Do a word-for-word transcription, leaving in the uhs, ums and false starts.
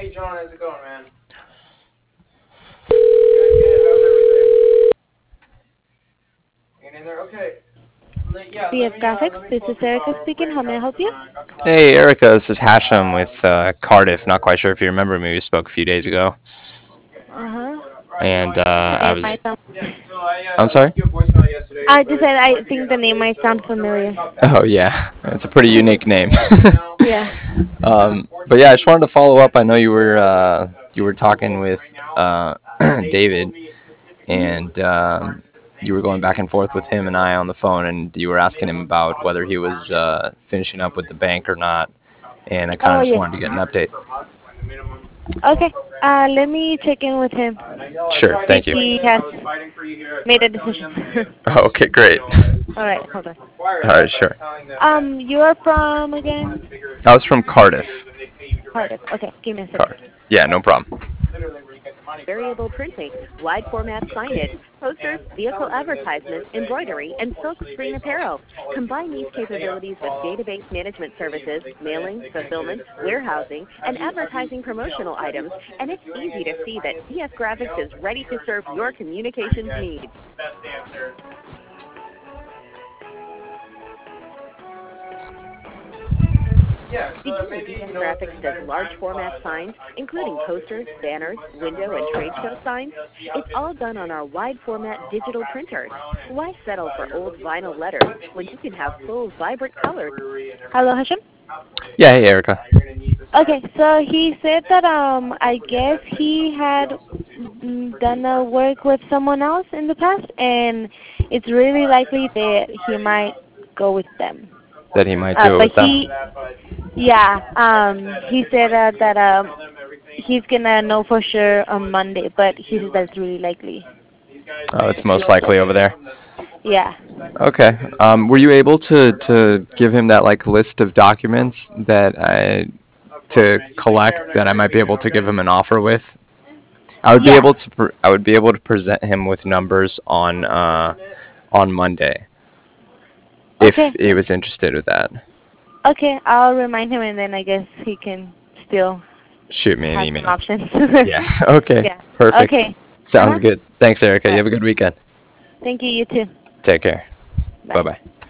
Hey John, how's it going, man? Good, good. How's everything? Hanging in there? Okay. Let- Yeah, C F let me, uh, Graphics, let me this pull is up your Erica file real speaking. quick. How may I Got help some, you? uh, got some Hey, Erica, this is Hashem with uh, Cardiff. Not quite sure if you remember me. We spoke a few days ago. Uh-huh. And uh, I It was... might sound, Yeah, so I, uh, I'm I left sorry? you a voicemail yesterday, I but just I said just wanted I to give you think an the name update. might sound So, so we're familiar. in top Oh, package. yeah. Uh, It's a the pretty portal unique is name. live now. Yeah. Um, it's uh, um, but yeah, I just wanted to follow up. I know you were uh, you were talking with uh, David, Hmm. and um, you were going back and forth with him and I on the phone, and you were asking him about whether he was uh, finishing up with the bank or not. And I kind Oh, of just yes. wanted to get an update. Okay. Uh, let me check in with him. Sure, See if thank you. he has made a decision. Oh, okay, great. All right, hold on. All right, sure. Um, you are from, again? I was from Cardiff. Cardiff. Okay, give me a second. Cardiff. Yeah, no problem. Variable printing, wide format signage, posters, vehicle advertisements, embroidery, and silk screen apparel. Combine these capabilities with database management services, mailing, fulfillment, warehousing, and advertising promotional items, and it's easy to see that C F Graphics is ready to serve your communications needs. Best answer. Yeah, Did so you know maybe, C F you know, if there's Graphics does better large time, format uh, signs, I can including follow up with posters, you maybe banners, two weeks down the window and road, trade show um, signs? you know, see how It's business all is done on our doing, wide you know, format how, how digital fast you've printers. grown, and Why if settle uh, for you're old looking for vinyl like letters equipment when you needs, can have obviously, full, since you vibrant start a colors? brewery and Hello, everything, Hashem? constantly, Yeah, hey, Erica. uh, you're going to need the staff. Okay, so he said that um I Don't forget guess that type of he stuff can be had also too mm, for two done a parts. work with someone else in the past, and it's really likely that he might go with them. That he might Uh, do it but with them. he, yeah, um, he said uh, that um he's gonna know for sure on Monday, but he says that's really likely. Oh, it's most likely over there. Yeah. Okay. Um, were you able to, to give him that like list of documents that I to collect that I might be able to give him an offer with? I would be Yeah. able to pre- I would be able to present him with numbers on uh, on Monday if Okay. he was interested with that. Okay, I'll remind him, and then I guess he can still Shoot me an have some email. options. Yeah. Okay. Yeah. Perfect. Okay. Uh Sounds huh. good. Thanks, Erica. All You right. have a good weekend. Thank you. You too. Take care. Bye Bye. bye.